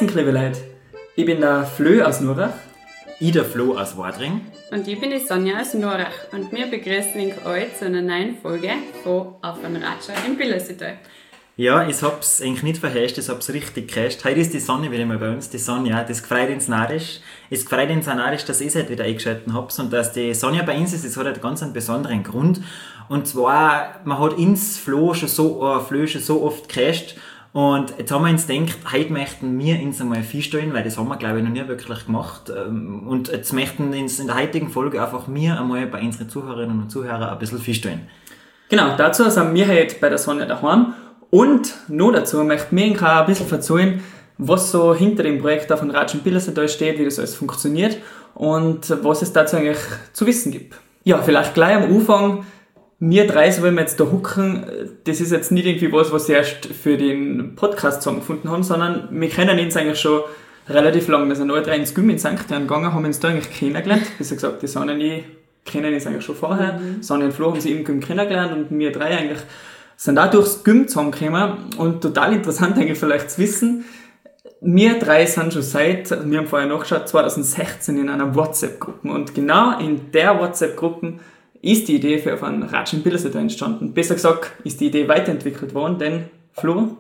Grüßen, liebe Leute. Ich bin der Flö aus Nurach. Ich der Flo aus Wadring. Und ich bin die Sonja aus Nurach und wir begrüßen euch zu einer neuen Folge von Auf ein Ratscher im Billersetal. Ja, ich hab's eigentlich nicht verhasst, ich hab's richtig gehasst. Heute ist die Sonja wieder mal bei uns. Die Sonja, das gefreut uns narrisch. Es gefreut uns auch narrisch, dass ich es heute wieder eingeschaltet habt und dass die Sonja bei uns ist. Das hat einen ganz besonderen Grund. Und zwar, man hat ins Flo schon so oft gehasst. Und jetzt haben wir uns gedacht, heute möchten wir uns einmal vorstellen, weil das haben wir, glaube ich, noch nie wirklich gemacht. Und jetzt möchten uns in der heutigen Folge einfach wir einmal bei unseren Zuhörerinnen und Zuhörern ein bisschen vorstellen. Genau, dazu sind wir heute bei der Sonja daheim. Und noch dazu möchten wir Ihnen auch ein bisschen erzählen, was so hinter dem Projekt Auf ein Ratscher im Billersetal steht, wie das alles funktioniert und was es dazu eigentlich zu wissen gibt. Ja, vielleicht gleich am Anfang. Wir drei, so wenn wir jetzt da hucken, das ist jetzt nicht irgendwie was wir erst für den Podcast zusammengefunden haben, sondern wir kennen uns eigentlich schon relativ lang. Wir sind alle drei ins Gym in St. Jan gegangen, haben uns da eigentlich kennengelernt. Besser gesagt, die Sonja und ich kennen uns eigentlich schon vorher. Sonja und Flo haben sie im Gym kennengelernt und wir drei eigentlich sind auch durchs Gym zusammengekommen. Und total interessant eigentlich vielleicht zu wissen, wir drei sind schon wir haben vorher nachgeschaut, 2016 in einer WhatsApp-Gruppe. Und genau in der WhatsApp-Gruppe ist die Idee für Auf ein Ratscher im Billersetal entstanden. Besser gesagt, ist die Idee weiterentwickelt worden, denn Flo?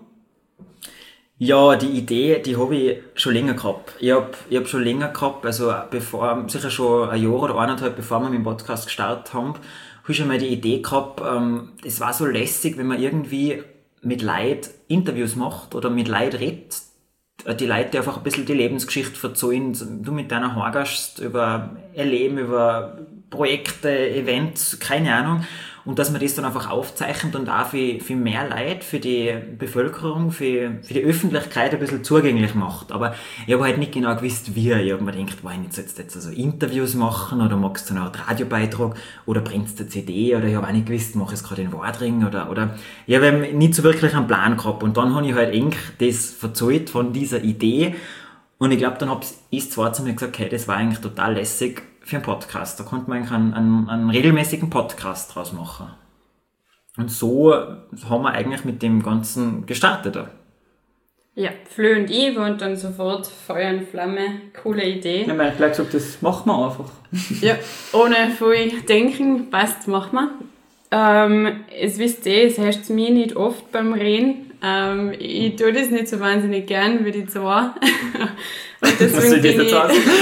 Ja, die Idee, die habe ich schon länger gehabt. Ich hab schon länger gehabt, also sicher schon ein Jahr oder eineinhalb, bevor wir mit dem Podcast gestartet haben, habe ich schon mal die Idee gehabt, es war so lässig, wenn man irgendwie mit Leuten Interviews macht oder mit Leuten redet, die Leute, die einfach ein bisschen die Lebensgeschichte erzählen, du mit deiner Heimgast über Erleben, über Projekte, Events, keine Ahnung, und dass man das dann einfach aufzeichnet und auch für mehr Leute, für die Bevölkerung, für die Öffentlichkeit ein bisschen zugänglich macht. Aber ich habe halt nicht genau gewusst, wie. Ich habe mir gedacht, sollst du jetzt also Interviews machen oder magst du noch einen Radiobeitrag oder bringst du eine CD oder ich habe auch nicht gewusst, mache ich es gerade in Wadring oder ich habe nicht so wirklich einen Plan gehabt und dann habe ich halt eng das erzählt von dieser Idee und ich glaube, dann habe ich zwei zu mir gesagt, hey, das war eigentlich total lässig für einen Podcast. Da konnte man eigentlich einen regelmäßigen Podcast draus machen. Und so haben wir eigentlich mit dem Ganzen gestartet. Ja, Flö und ich waren dann sofort Feuer und Flamme, coole Idee. Ich habe gleich gesagt, das machen wir einfach. Ja, ohne viel denken, passt, machen wir. Es wisst ihr, es herrscht mir nicht oft beim Reden. Ich tue das nicht so wahnsinnig gern wie die zwei. Und deswegen bin ich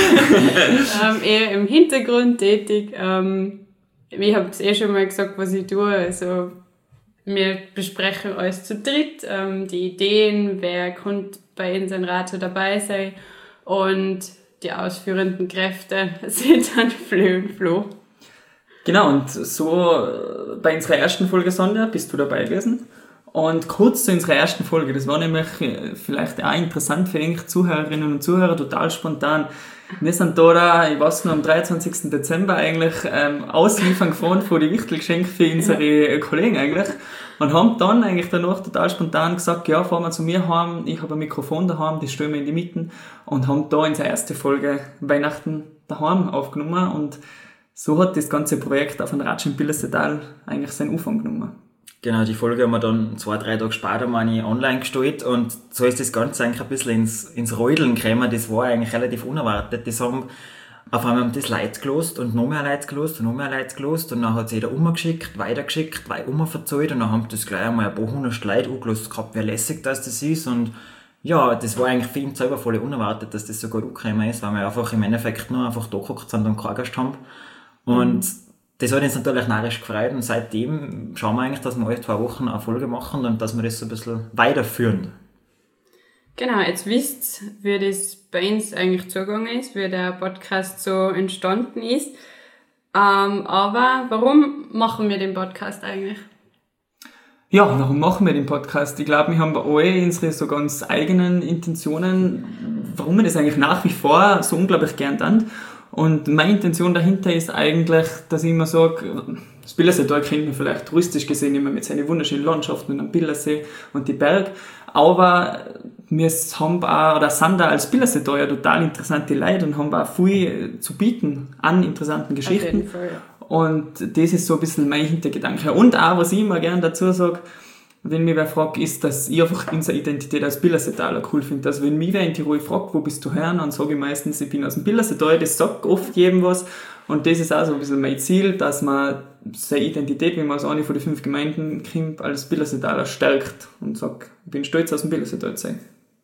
eher im Hintergrund tätig. Ich habe es schon mal gesagt, was ich tue. Also, wir besprechen alles zu dritt, die Ideen, wer könnte bei uns ein Ratscher dabei sein und die ausführenden Kräfte sind dann Flö und Flo. Genau, und so bei unserer ersten Folge, Sonja, bist du dabei gewesen. Und kurz zu unserer ersten Folge, das war nämlich vielleicht auch interessant für eigentlich Zuhörerinnen und Zuhörer, total spontan. Wir sind da, ich weiß noch, am 23. Dezember eigentlich ausliefern gefahren von die Wichtelgeschenke für unsere Kollegen eigentlich und haben dann eigentlich danach total spontan gesagt, ja, fahren wir zu mir heim, ich habe ein Mikrofon daheim, das stellen wir in die Mitte und haben da unsere erste Folge Weihnachten daheim aufgenommen und so hat das ganze Projekt Auf ein Ratscher im Billersetal eigentlich seinen Anfang genommen. Genau, die Folge haben wir dann 2-3 Tage später online gestellt und so ist das Ganze eigentlich ein bisschen ins Räudeln gekommen. Das war eigentlich relativ unerwartet. Das haben auf einmal das Leute gelost und noch mehr Leute gelost und noch mehr Leute gelost und dann hat es jeder umgeschickt, weitergeschickt, verzählt und dann haben das gleich einmal ein paar hundert Leute angelost gehabt, wie lässig das ist und ja, das war eigentlich für ihn selber voll unerwartet, dass das so gut angekommen ist, weil wir einfach im Endeffekt nur einfach da geguckt sind und keinen Gast haben und das hat uns natürlich narrisch gefreut und seitdem schauen wir eigentlich, dass wir alle 2 Wochen eine Folge machen und dass wir das so ein bisschen weiterführen. Genau, jetzt wisst ihr, wie das bei uns eigentlich zugegangen ist, wie der Podcast so entstanden ist. Aber warum machen wir den Podcast eigentlich? Ja, warum machen wir den Podcast? Ich glaube, wir haben alle unsere so ganz eigenen Intentionen, warum wir das eigentlich nach wie vor so unglaublich gern tun. Und meine Intention dahinter ist eigentlich, dass ich immer sage, das Billerseetal kennt man vielleicht touristisch gesehen immer mit seinen wunderschönen Landschaften und am Billersee und die Berg. Aber wir haben auch, oder sind da als Billerseetal ja total interessante Leute und haben auch viel zu bieten an interessanten Geschichten. Auf jeden Fall, ja. Und das ist so ein bisschen mein Hintergedanke. Und auch, was ich immer gerne dazu sage, wenn mich wer fragt, ist, dass ich einfach unsere Identität als Billerseetaler cool finde. Also wenn mich wer in Tirol fragt, wo bist du her, dann sage ich meistens, ich bin aus dem Billerseetal, das sagt oft jedem was. Und das ist auch so ein bisschen mein Ziel, dass man seine Identität, wenn man aus einer von den 5 Gemeinden kommt, als Billerseetaler stärkt und sagt, ich bin stolz, aus dem Billerseetal zu sein.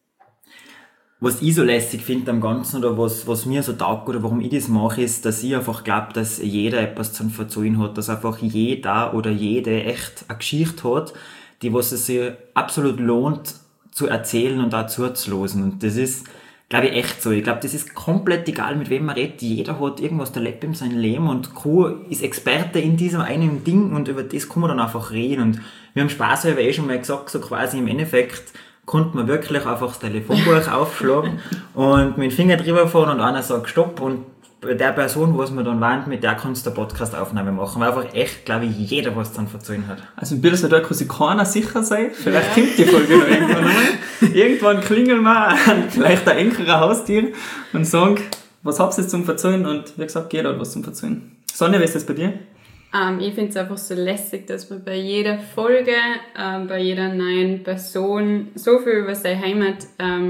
Was ich so lässig finde am Ganzen oder was mir so taugt oder warum ich das mache, ist, dass ich einfach glaube, dass jeder etwas zu verzeihen hat, dass einfach jeder oder jede echt eine Geschichte hat, die was es sich absolut lohnt zu erzählen und auch zuzuhören. Und das ist, glaube ich, echt so. Ich glaube, das ist komplett egal, mit wem man redet. Jeder hat irgendwas erlebt in seinem Leben und keiner ist Experte in diesem einen Ding und über das kann man dann einfach reden. Und wir haben Spaß halber schon mal gesagt, so quasi im Endeffekt konnte man wirklich einfach das Telefonbuch aufschlagen und mit dem Finger drüber fahren und einer sagt Stopp und bei der Person, was man dann warnt, mit der kannst du eine Podcast-Aufnahme machen, weil einfach echt, glaube ich, jeder was dann verzeihen hat. Also im Bilderseetal kann sich keiner sicher sein. Vielleicht kommt die Folge noch irgendwann einmal. Irgendwann klingeln wir an vielleicht ein engerer Haustier und sagen, was habt ihr zum Verzeihen? Und wie gesagt, jeder hat was zum Verzeihen. Sonja, wie ist das bei dir? Ich finde es einfach so lässig, dass man bei jeder Folge, bei jeder neuen Person so viel über seine Heimat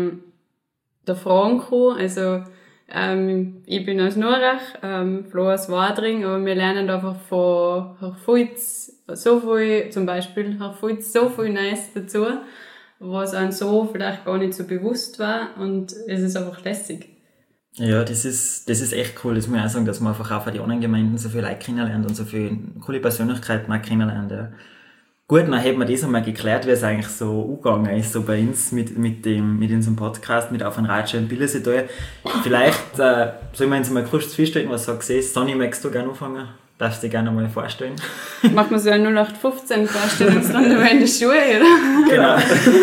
erfahren kann. Also ich bin aus Nurach, Flo aus Wadring, aber wir lernen einfach von Herr Fulz so viel, zum Beispiel Herr Fulz, so viel Neues dazu, was einem so vielleicht gar nicht so bewusst war und es ist einfach lässig. Ja, das ist echt cool, das muss ich auch sagen, dass man einfach auch von den anderen Gemeinden so viele Leute kennenlernt und so viele coole Persönlichkeiten auch kennenlernt. Ja. Gut, dann hätten wir das einmal geklärt, wie es eigentlich so umgegangen ist, so bei uns mit unserem Podcast, mit Auf ein Ratsche und Billerseetal. Vielleicht sollen wir uns mal kurz feststellen, was du siehst. Sonny, möchtest du gerne anfangen? Darfst du dich gerne mal vorstellen? Machen wir so eine 0815 Vorstellungsrunde in der Schule, oder? Genau.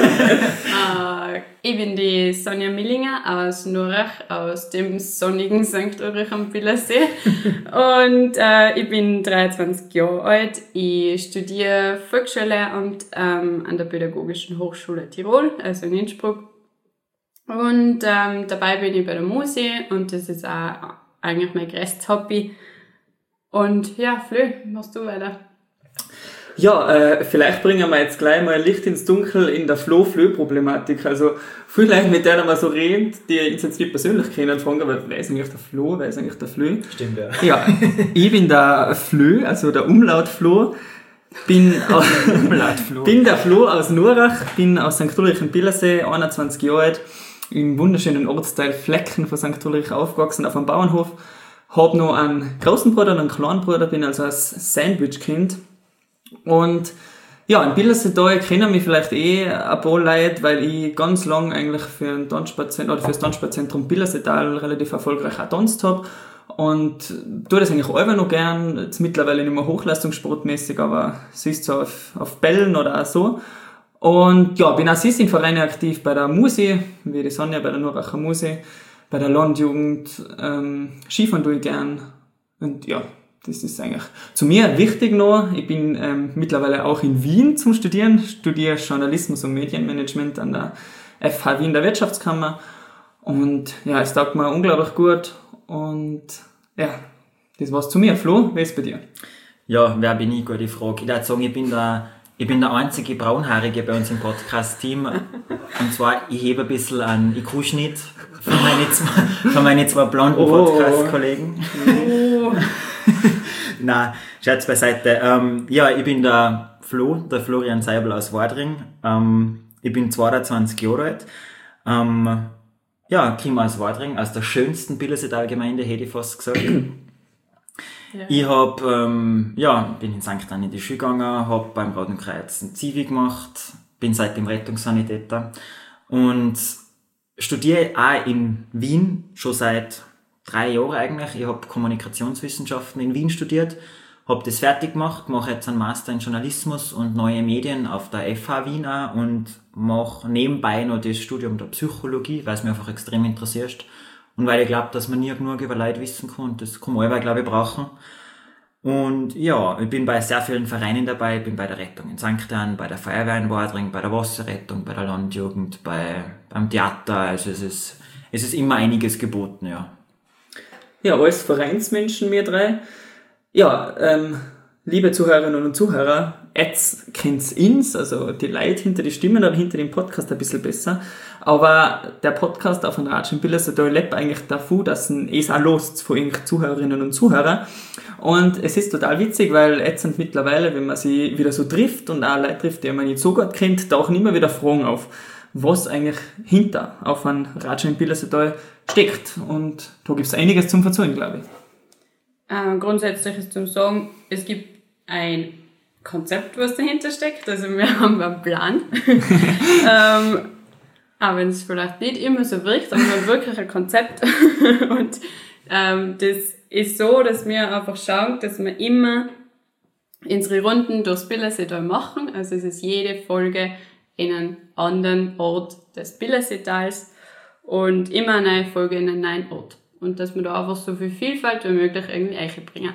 Ich bin die Sonja Millinger aus Nurach, aus dem sonnigen St. Ulrich am Billersee. Und ich bin 23 Jahre alt. Ich studiere Volksschullehramt an der Pädagogischen Hochschule Tirol, also in Innsbruck. Und dabei bin ich bei der Musi und das ist auch eigentlich mein größtes Hobby. Und ja, Flö, machst du weiter? Ja, vielleicht bringen wir jetzt gleich mal Licht ins Dunkel in der Flo-Flö-Problematik. Also, viele Leute, mit denen man so redet, die ich jetzt nicht persönlich kennen, fragen, aber wer ist eigentlich der Flo, wer ist eigentlich der Flö? Stimmt, ja. Ja, ich bin der Flö, also der Umlaut Flo. Bin der Flo aus Nurach, bin aus St. Ulrich im Billersee, 21 Jahre alt, im wunderschönen Ortsteil Flecken von St. Ulrich aufgewachsen, auf einem Bauernhof. Hab noch einen großen Bruder und einen kleinen Bruder, bin also als Sandwich-Kind. Und ja, in Billerseetal kennen mich vielleicht ein paar Leute, weil ich ganz lang eigentlich für das Tanzsportzentrum Billerseetal relativ erfolgreich auch getanzt habe. Und tue das eigentlich auch noch gern. Jetzt mittlerweile nicht mehr hochleistungssportmäßig, aber süß so auf Bällen oder auch so. Und ja, bin auch sonst in Vereinen aktiv bei der Musi, wie die Sonja bei der Nuracher Musi, bei der Landjugend, Skifahren tue ich gern. Und ja, das ist eigentlich zu mir wichtig noch. Ich bin mittlerweile auch in Wien zum Studieren, studiere Journalismus und Medienmanagement an der FH Wien der Wirtschaftskammer. Und ja, es taugt mir unglaublich gut. Und ja, das war's zu mir. Flo, wer ist bei dir? Ja, wer bin ich? Gute Frage. Ich würde sagen, ich bin der einzige Braunhaarige bei uns im Podcast-Team. Und zwar, ich hebe ein bisschen an IQ-Schnitt von meine zwei blonden Podcast-Kollegen. Oh. Nein, Scherz beiseite. Ja, ich bin der Florian Seibel aus Wadring. Ich bin 22 Jahre alt. Ja, komme aus Wadring, aus der schönsten Billerseetal-Gemeinde, hätte ich fast gesagt. Ja. Ich bin in St. Anni in die Schule gegangen, habe beim Roten Kreuz ein Zivi gemacht, bin seitdem Rettungssanitäter und studiere auch in Wien, schon seit 3 Jahren eigentlich. Ich habe Kommunikationswissenschaften in Wien studiert, habe das fertig gemacht, mache jetzt einen Master in Journalismus und neue Medien auf der FH Wien auch und mache nebenbei noch das Studium der Psychologie, weil es mich einfach extrem interessiert und weil ich glaube, dass man nie genug über Leute wissen kann und das kann man alle, glaube ich, brauchen. Und ja, ich bin bei sehr vielen Vereinen dabei, bin bei der Rettung in St. Ann, bei der Feuerwehr in Wadring, bei der Wasserrettung, bei der Landjugend, beim Theater, also es ist immer einiges geboten, ja. Ja, als Vereinsmenschen, wir drei. Ja, liebe Zuhörerinnen und Zuhörer, jetzt kennt's ins, also die Leute hinter die Stimmen oder hinter dem Podcast ein bisschen besser. Aber der Podcast auf von Ratschen Billes, der lebt eigentlich davon, dass es auch los von den Zuhörerinnen und Zuhörern. Und es ist total witzig, weil jetzt sind mittlerweile, wenn man sie wieder so trifft und auch Leute trifft, die man nicht so gut kennt, tauchen immer wieder Fragen auf, was eigentlich hinter auf ein Ratschen Billes steckt. Und da gibt's einiges zum Verzeihen, glaube ich. Grundsätzlich ist zum Sagen, es gibt ein Konzept, was dahinter steckt. Also wir haben einen Plan. Auch wenn es vielleicht nicht immer so wirkt, aber wir haben wirklich ein Konzept. Und das ist so, dass wir einfach schauen, dass wir immer unsere Runden durchs Billerseetal machen. Also es ist jede Folge in einem anderen Ort des Billerseetals und immer eine neue Folge in einem neuen Ort. Und dass wir da einfach so viel Vielfalt wie möglich irgendwie einbringen.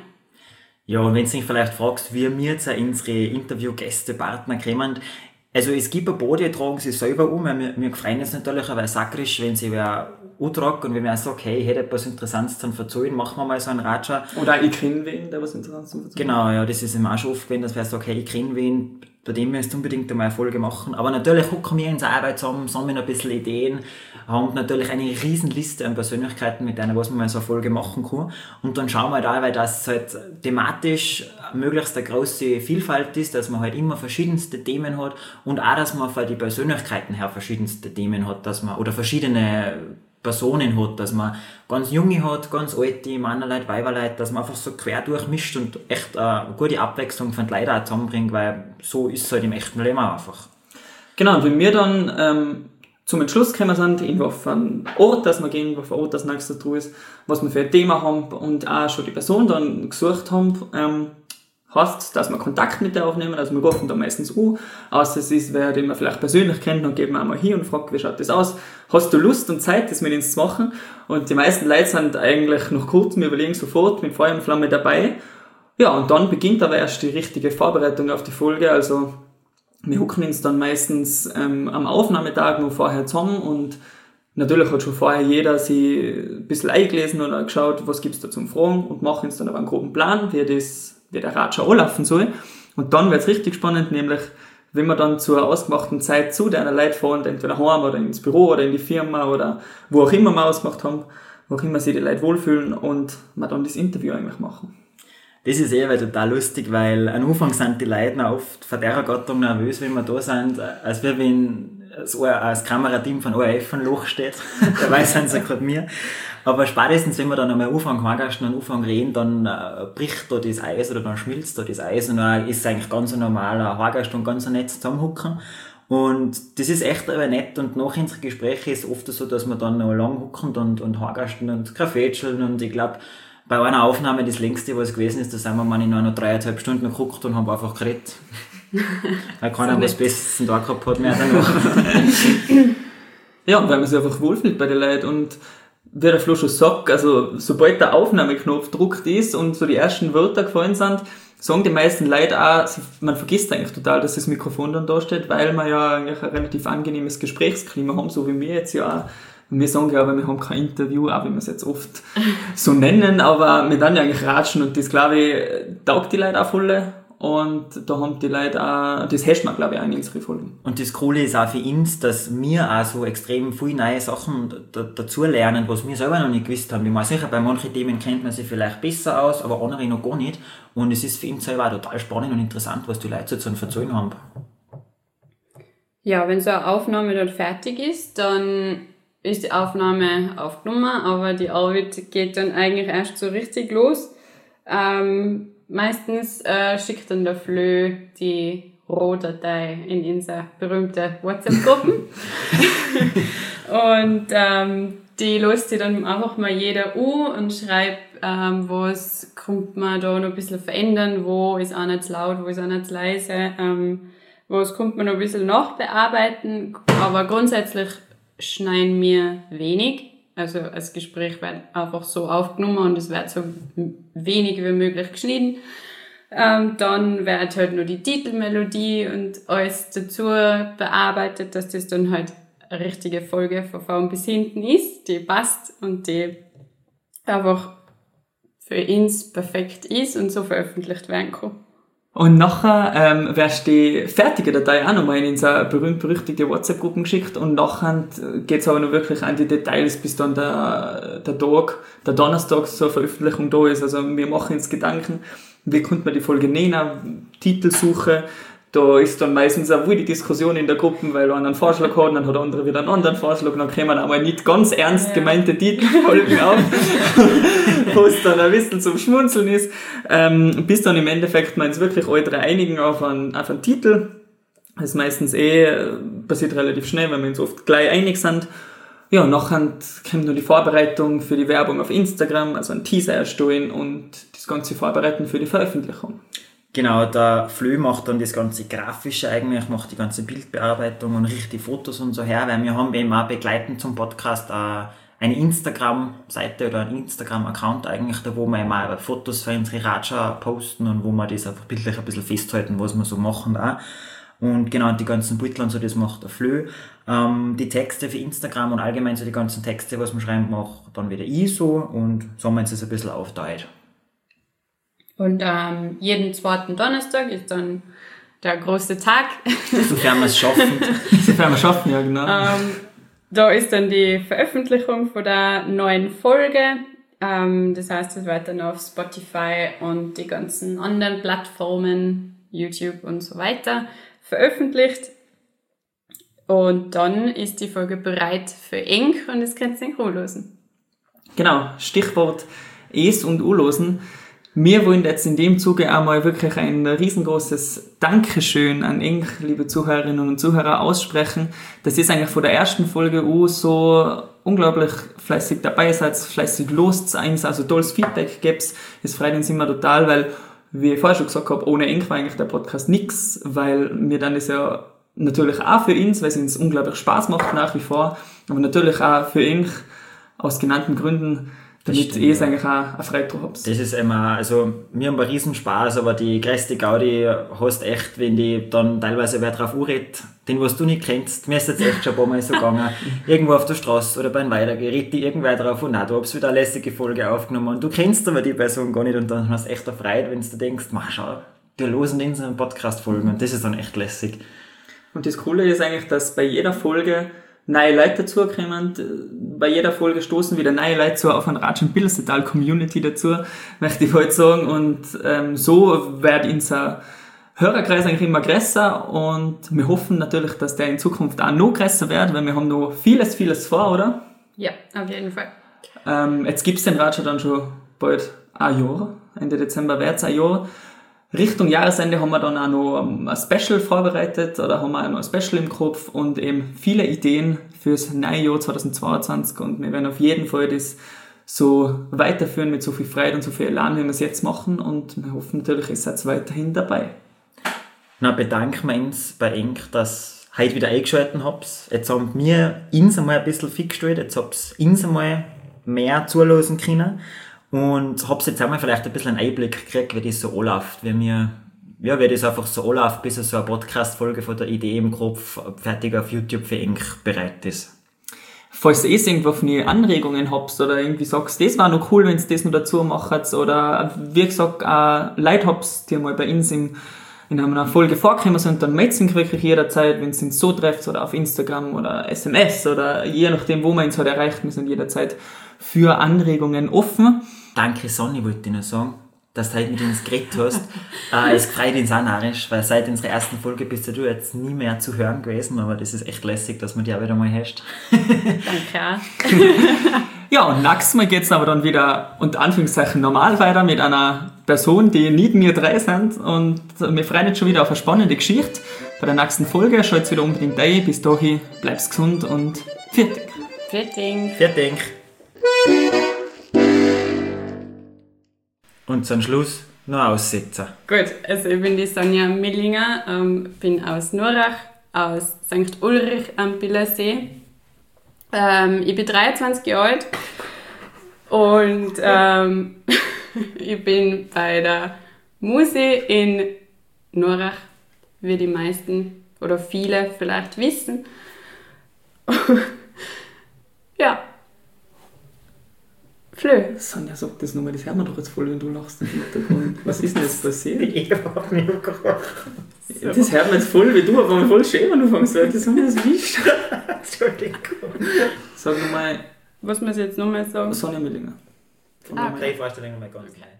Ja, und wenn du dich vielleicht fragst, wie wir jetzt unsere Interviewgäste, Partner kommen, also es gibt ein paar, die tragen sich selber um, wir freuen uns natürlich, weil sakrisch, wenn sie wer antragt und wenn wir auch sagen, hey, ich hätte etwas Interessantes zu erzählen, machen wir mal so einen Ratscher. Oder ich kenne wen, der was Interessantes zu erzählen. Genau, ja, das ist ihm auch schon oft gewesen, dass wer sagt, hey, ich kenne wen, bei dem müsst ihr unbedingt einmal eine Folge machen. Aber natürlich gucken wir uns Arbeit zusammen, sammeln ein bisschen Ideen, haben natürlich eine riesen Liste an Persönlichkeiten, mit denen was man mal so eine Folge machen kann. Und dann schauen wir halt auch, weil das halt thematisch möglichst eine große Vielfalt ist, dass man halt immer verschiedenste Themen hat und auch, dass man von die Persönlichkeiten her verschiedenste Themen hat, dass man, oder verschiedene Personen hat, dass man ganz junge hat, ganz alte, Männerleute, Weiberleute, dass man einfach so quer durchmischt und echt eine gute Abwechslung von den Leuten auch zusammenbringt, weil so ist es halt im echten Leben auch einfach. Genau, und wenn wir dann zum Entschluss gekommen sind, irgendwo auf einen Ort, dass wir gehen, irgendwo auf einen Ort, das nächste dran ist, was wir für ein Thema haben und auch schon die Person dann gesucht haben, heißt, dass wir Kontakt mit der aufnehmen, also wir rufen da meistens an, außer es ist wer, den wir vielleicht persönlich kennen, dann geben wir einmal hin und fragen, wie schaut das aus, hast du Lust und Zeit, das mit uns zu machen? Und die meisten Leute sind eigentlich nach kurzem Überlegen sofort mit Feuer und Flamme dabei. Ja, und dann beginnt aber erst die richtige Vorbereitung auf die Folge, also wir hucken uns dann meistens am Aufnahmetag noch vorher zusammen und natürlich hat schon vorher jeder sich ein bisschen eingelesen oder geschaut, was gibt's da zum Fragen und machen uns dann aber einen groben Plan, wie der Ratscher anlaufen soll. Und dann wird's richtig spannend, nämlich wenn wir dann zur ausgemachten Zeit zu deiner Leute fahren, entweder heim oder ins Büro oder in die Firma oder wo auch immer wir ausgemacht haben, wo auch immer sich die Leute wohlfühlen und wir dann das Interview eigentlich machen. Das ist total lustig, weil am Anfang sind die Leute noch oft von der Gattung nervös, wenn wir da sind, als wenn das Kamerateam von ORF ein Loch steht. Dabei sind sie gerade mir. Aber spätestens, wenn wir dann einmal anfangen, Haargasten und anfangen reden, dann bricht da das Eis oder dann schmilzt da das Eis und dann ist es eigentlich ganz normal, ein Haargast und ganz nett zusammenhucken. Und das ist echt aber nett und nach unseren Gesprächen ist es oft so, dass wir dann noch lang hucken und Haargasten und Kaffeetscheln und ich glaube, bei einer Aufnahme, das längste, was gewesen ist, da sind wir mal in noch 3,5 Stunden geguckt und haben einfach geredet. Weil keiner was Besseres da gehabt hat mehr danach. Ja, weil man sich einfach wohlfühlt bei den Leuten und wie der Flo schon sagt, also sobald der Aufnahmeknopf gedruckt ist und so die ersten Wörter gefallen sind, sagen die meisten Leute auch, man vergisst eigentlich total, dass das Mikrofon dann da steht, weil wir ja eigentlich ein relativ angenehmes Gesprächsklima haben, so wie wir jetzt ja auch. Wir sagen ja aber, wir haben kein Interview, auch wenn wir es jetzt oft so nennen, aber wir dann ja eigentlich ratschen und das, glaube ich, taugt die Leute auch voll. Und da haben die Leute auch, das hasht man, glaube ich, auch in unsere Folgen. Und das Coole ist auch für uns, dass wir auch so extrem viele neue Sachen dazu lernen, was wir selber noch nicht gewusst haben. Ich meine, sicher, bei manchen Themen kennt man sich vielleicht besser aus, aber andere noch gar nicht. Und es ist für uns selber auch total spannend und interessant, was die Leute so zu erzählen haben. Ja, wenn so eine Aufnahme dann fertig ist, dann ist die Aufnahme aufgenommen, aber die Arbeit geht dann eigentlich erst so richtig los. Meistens schickt dann der Flö die Rohdatei in unsere berühmte WhatsApp-Gruppen. Und die lässt sich dann einfach mal jeder an und schreibt, was kommt man da noch ein bisschen verändern, wo ist auch nicht zu laut, wo ist auch nicht zu leise, was kommt man noch ein bisschen nachbearbeiten, aber grundsätzlich schneiden wir wenig. Also das Gespräch wird einfach so aufgenommen und es wird so wenig wie möglich geschnitten. Dann wird halt nur die Titelmelodie und alles dazu bearbeitet, dass das dann halt eine richtige Folge von vorn bis hinten ist, die passt und die einfach für uns perfekt ist und so veröffentlicht werden kann. Und nachher wirst die fertige Datei auch nochmal in unsere berühmt-berüchtigte WhatsApp-Gruppen geschickt und nachher geht's aber noch wirklich an die Details, bis dann der Donnerstag zur Veröffentlichung da ist. Also wir machen uns Gedanken, wie könnte man die Folge nennen, Titelsuche. Da ist dann meistens auch wohl die Diskussion in der Gruppe, weil einer einen Vorschlag hat, dann hat der andere wieder einen anderen Vorschlag, dann kommen einmal nicht ganz ernst gemeinte Titelfolgen auf, wo es dann ein bisschen zum Schmunzeln ist, bis dann im Endeffekt wir uns wirklich alle drei einigen auf einen Titel. Das ist meistens passiert relativ schnell, weil wir uns oft gleich einig sind. Ja, nachher kommt noch die Vorbereitung für die Werbung auf Instagram, also ein Teaser erstellen und das ganze Vorbereiten für die Veröffentlichung. Genau, der Flö macht dann das ganze Grafische eigentlich, macht die ganze Bildbearbeitung und richtet die Fotos und so her, weil wir haben eben auch begleitend zum Podcast eine Instagram-Seite oder einen Instagram-Account eigentlich, da wo wir eben auch Fotos für unsere Ratscher posten und wo wir das einfach bildlich ein bisschen festhalten, was wir so machen auch. Und genau, die ganzen Beutel und so, das macht der Flö. Die Texte für Instagram und allgemein so die ganzen Texte, was wir schreiben, macht dann wieder ich so und so haben wir uns das ein bisschen aufteilt. Und jeden zweiten Donnerstag ist dann der große Tag. Sofern wir es schaffen. Sofern wir es schaffen, ja genau. Da ist dann die Veröffentlichung von der neuen Folge. Das heißt, es wird dann auf Spotify und die ganzen anderen Plattformen, YouTube und so weiter, veröffentlicht. Und dann ist die Folge bereit für Ink und das könnt ihr dann anhören. Genau, Stichwort Es und Ulosen. Wir wollen jetzt in dem Zuge einmal wirklich ein riesengroßes Dankeschön an Ink, liebe Zuhörerinnen und Zuhörer, aussprechen. Das ist eigentlich von der ersten Folge so unglaublich fleißig dabei seid, fleißig lost eins, also tolles Feedback gibt's. Es freut uns immer total, weil, wie ich vorher schon gesagt habe, ohne Ink war eigentlich der Podcast nix, weil wir dann das ja natürlich auch für uns, weil es uns unglaublich Spaß macht nach wie vor, aber natürlich auch für Ink aus genannten Gründen, damit ihr es eigentlich auch eine Freude drauf habt. Das ist immer, also, wir haben einen riesen Spaß, aber die größte Gaudi hast echt, wenn die dann teilweise wer drauf anredet, den was du nicht kennst. Mir ist jetzt echt schon ein paar Mal so gegangen, irgendwo auf der Straße oder beim Weitergehen, redet die irgendwer drauf und du hast wieder eine lässige Folge aufgenommen und du kennst aber die Person gar nicht und dann hast du echt eine Freude, wenn du denkst, schau, die losen in so einem Podcast folgen und das ist dann echt lässig. Und das Coole ist eigentlich, dass bei jeder Folge neue Leute dazukommen. Bei jeder Folge stoßen wieder neue Leute zu auf eine Ratsch- und Pilsetal-Community dazu, möchte ich heute sagen. Und so wird unser Hörerkreis eigentlich immer größer und wir hoffen natürlich, dass der in Zukunft auch noch größer wird, weil wir haben noch vieles vor, oder? Ja, auf jeden Fall. Jetzt gibt's den Ratscher dann schon bald ein Jahr. Ende Dezember wird's ein Jahr. Richtung Jahresende haben wir dann auch noch ein Special vorbereitet oder haben wir auch noch ein Special im Kopf und eben viele Ideen fürs neue Jahr 2022 und wir werden auf jeden Fall das so weiterführen mit so viel Freude und so viel Elan, wie wir es jetzt machen und wir hoffen natürlich, ihr seid weiterhin dabei. Na, bedanken wir uns bei Ink, dass ihr heute wieder eingeschaltet habt. Jetzt haben wir uns einmal ein bisschen fix gestellt, jetzt habt ihr uns einmal mehr zuhören können. Und hab's jetzt einmal vielleicht ein bisschen einen Einblick gekriegt, wie das so anläuft, wie das einfach so anläuft, bis so eine Podcast-Folge von der Idee im Kopf fertig auf YouTube für Ink bereit ist. Falls ihr irgendwelche Anregungen habt oder irgendwie sagst, das war noch cool, wenn ihr das noch dazu macht oder wie gesagt, Leute habt, die mal bei uns in einer Folge vorgekommen sind, dann meldet sich wirklich jederzeit, wenn es uns so trefft oder auf Instagram oder SMS oder je nachdem, wo man uns halt erreicht, wir sind jederzeit für Anregungen offen. Danke Sonny, wollte ich noch sagen, dass du heute mit uns geredet hast. Es freut uns auch narrisch, weil seit unserer ersten Folge bist du jetzt nie mehr zu hören gewesen, aber das ist echt lässig, dass man die auch wieder mal hast. Danke. Ja, und nächstes Mal geht's aber dann wieder, unter Anführungszeichen, normal weiter mit einer Person, die nicht wir drei sind und wir freuen uns schon wieder auf eine spannende Geschichte. Bei der nächsten Folge schaut's wieder unbedingt ein. Bis dahin, bleib's gesund und fertig. Fertig. Und zum Schluss noch aussetzen. Gut, also ich bin die Sonja Millinger, bin aus Nurach, aus St. Ulrich am Billersee. Ich bin 23 Jahre alt und ich bin bei der Musi in Nurach, wie die meisten oder viele vielleicht wissen. Ja. Flö. Sonja, sag das nochmal, das hört man doch jetzt voll, wenn du lachst im Hintergrund. Was ist denn jetzt passiert? Ich hab mich gekocht. Das hört man jetzt voll, wie du, aber voll schön, wenn du fängst, weil das haben wir das wischt. Entschuldigung. Sag nochmal Was muss ich jetzt nochmal sagen? Sonja Millinger. Ah, okay. Ich vorstelle mal ganz neu.